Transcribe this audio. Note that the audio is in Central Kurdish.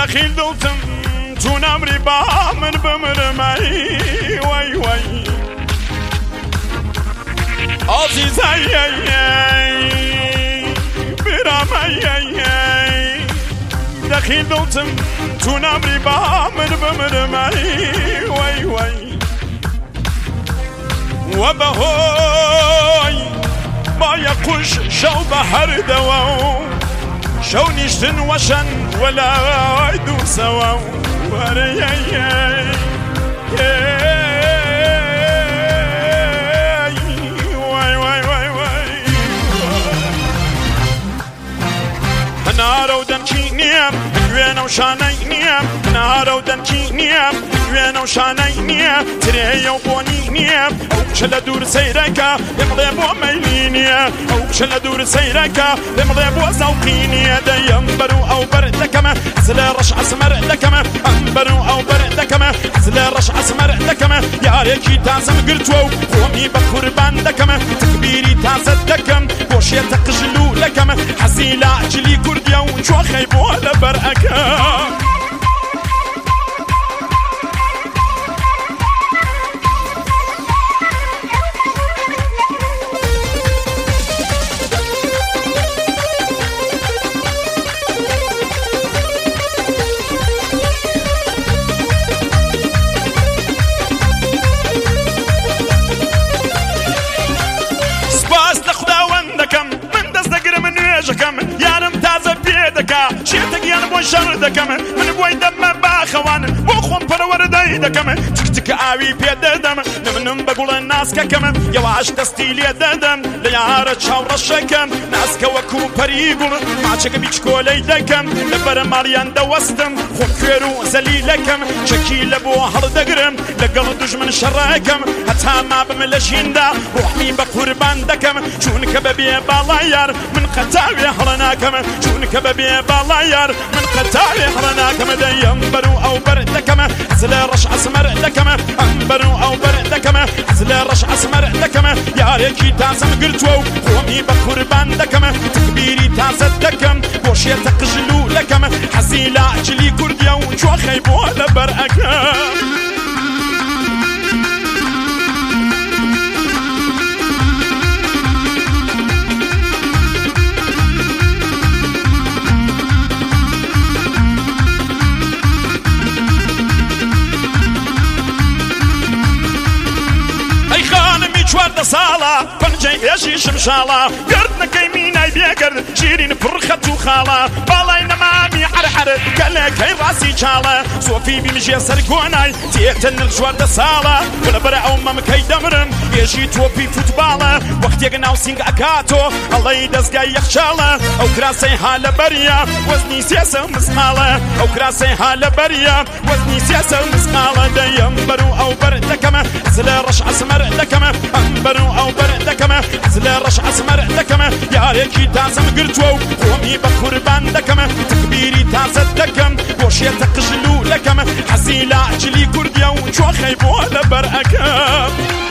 دخيل دڵتم تو نمری با من بمرمەی وای وای عزیزای برامەی دخيل دڵتم تو نمری با من بمرمەی وای وای وبهوي ما يقش شو بحر دواو شو نشتن وشن ولا يدو سوا نارو دنكي نيم وين وشاني نيم نارو دنكي نيم وين وشاني نيم تري وبوني نيم او شل دور سيرك يمضي بو ميليني او شل دور سيرك يمضي بو زوقيني ديمبرو او بردكم زل رش اسمر لكم انبرو او بردكم زل رش اسمر لكم يا ريكي تاسم قرتو قومي بقربان لكم تكبيري تصدكم وشي تقجلو لكم حزيلا جلي كرديا وشو خيبو لبرأكم شيتك يا نبوي شر دكم من بوي دم باخوان بوخم پرورداي دكم تك اوي بيد دم من بقول الناس ككم يا واش تستيلي ددم ليار شاور الشكم ناس كوكو بريغول ما تشك بيچكولي دكم لبر ماريان دوستم خكرو زليلكم شكيل بو هر دغرم لقل دجمن شراكم حتى ما بملشيندا روحي بقربان دكم شونك ببي بالايار من قتاوي هرناكم شونك ببي بالايار من قتاوي هرناكم ديمبرو او بردكم زل رش اسمر لكم انبرو او بردكم زل رش اسمر لكم يا ريكي تاسم قرتو قومي بقربان دكم تكبيري تصدكم وشي تقجلو لكم حزيلا جلي كرديا وشو خيبو لبرأكم چوارده ساڵە پەنجەی هێژی شمشاڵە گردنەکەی مینای بێگرد شیرین پڕخەت و خاڵە باڵای نەمامی حرحر گەلەکەی ڕاستی چاڵە سۆفی بیمژێ سەر گۆنای تێتەنر چوارده ساڵە بەرە ئەو مەمکەی دەمرم هێژی تۆپی فوتباڵە وەختێک ناو سینگ ئەکاتۆ هەڵەی دەستگای یەخچاڵە ئەو کراسەی هالە بەریە وەزنی سێسە مسماڵە ئەو کراسەی هالە بەریە وەزنی سێسە مسماڵە دەیەمبەر و ئەو بەردەکەمە زلە ڕەش ئەسمەر دەکەمە انبرو او بردكم زل رش اسمر دكم يا ريكي تاسم قرتو قومي بقربان دكم تكبيري تصدكم وشي تقجلو لكم حزيلا جلي كرديا وشو خيبو لبرأكم